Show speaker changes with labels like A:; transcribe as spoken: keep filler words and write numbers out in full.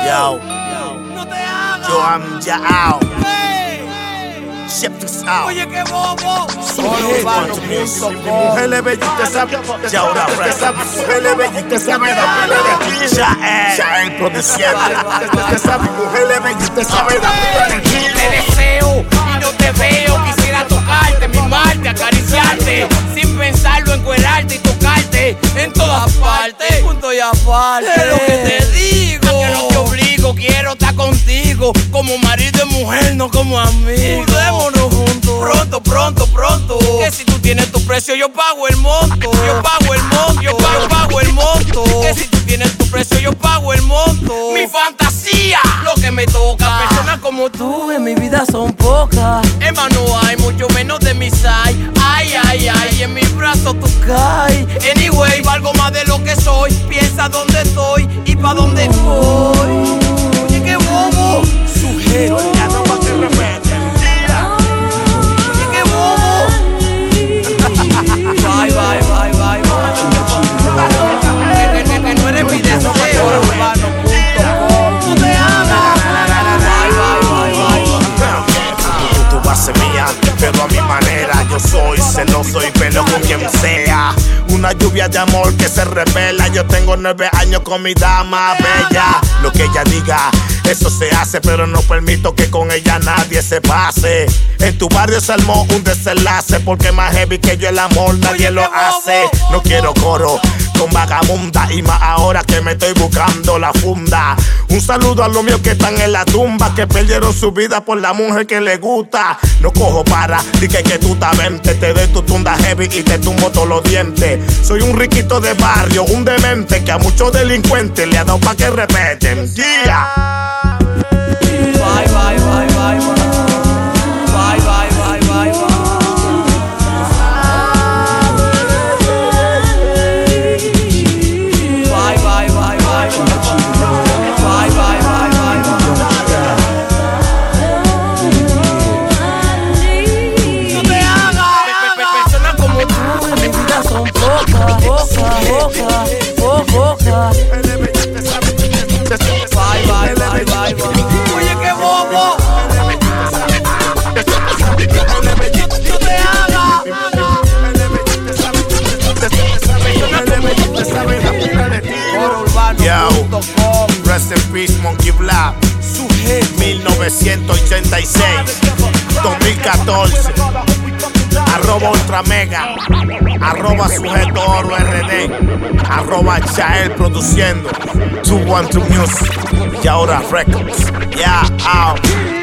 A: Yo,
B: no te hagas.
A: yo am Yao.
B: Hey.
A: Ship this out.
B: Oye, qué bobo.
A: Solo urbano punto com. Mujeres bellas, usted sabe. Ya ahora fresca. Mujeres bellas, usted sabe. La pila de aquí. Yael. Yael produciendo. Usted sabe. Mujeres bellas, usted sabe. La pila de aquí.
B: Te deseo y no te veo. Quisiera tocarte, mimarte, acariciarte. Sin pensarlo, encuerarte y tocarte en todas partes. Punto y aparte. Es lo que te digo. Que no te obligo, quiero estar contigo. Como marido y mujer, no como amigo. Mudémonos juntos. Pronto, pronto, pronto. Que si tú tienes tu precio, yo pago el monto. Yo pago el monto. Yo pago, pago el monto. Que si tú tienes tu precio, yo pago el monto. Mi fantasía, lo que me toca. Personas como tú en mi vida son pocas. Emma, no hay mucho menos de mi side. Ay, ay, ay, en mis brazos tú caes. Anyway, valgo más de lo que soy. Piensa dónde estoy y pa' dónde voy. Oye, qué bobo.
A: Sujeto, ya no va a ser repente.
B: Oye, qué bobo. Bye, bye, bye, bye, bye. Que, que, que no eres mi deseo. Urbano punto com. No te hagas. Bye, bye, bye, bye.
A: Tú vas a ser mía, pero a mi manera. Yo soy celoso y pelo con quien sea. Una lluvia de amor que se revela. Yo tengo nueve años con mi dama bella. Lo que ella diga, eso se hace, pero no permito que con ella nadie se pase. En tu barrio se armó un desenlace, porque más heavy que yo el amor nadie lo hace. No quiero coro con vagabunda, y más ahora que me estoy buscando la funda. Un saludo a los míos que están en la tumba, que perdieron su vida por la mujer que les gusta. No cojo para, dije que tú te vente, te doy tu tunda heavy y te tumbo todos los dientes. Soy un riquito de barrio, un demente que a muchos delincuentes le ha dado pa' que repeten. Yeah.
B: Bye, bye, bye, bye, bye. Bye, bye, bye, bye, bye. Bye, bye, bye, bye, bye. Bye, bye, bye, bye, bye. No te hagas. Personas como tú en mi vida son pocas, pocas, pocas, pocas. Bye, bye, bye, bye, bye. Oye, qué bobo. No te hagas.
A: Yo, rest in peace, Monkey Black. mil novecientos ochenta y seis, dos mil catorce. Arroba Ultra Mega, arroba Sujeto Oro R D, arroba Yael produciendo, two one two Music, y ahora Records. Yeah, out.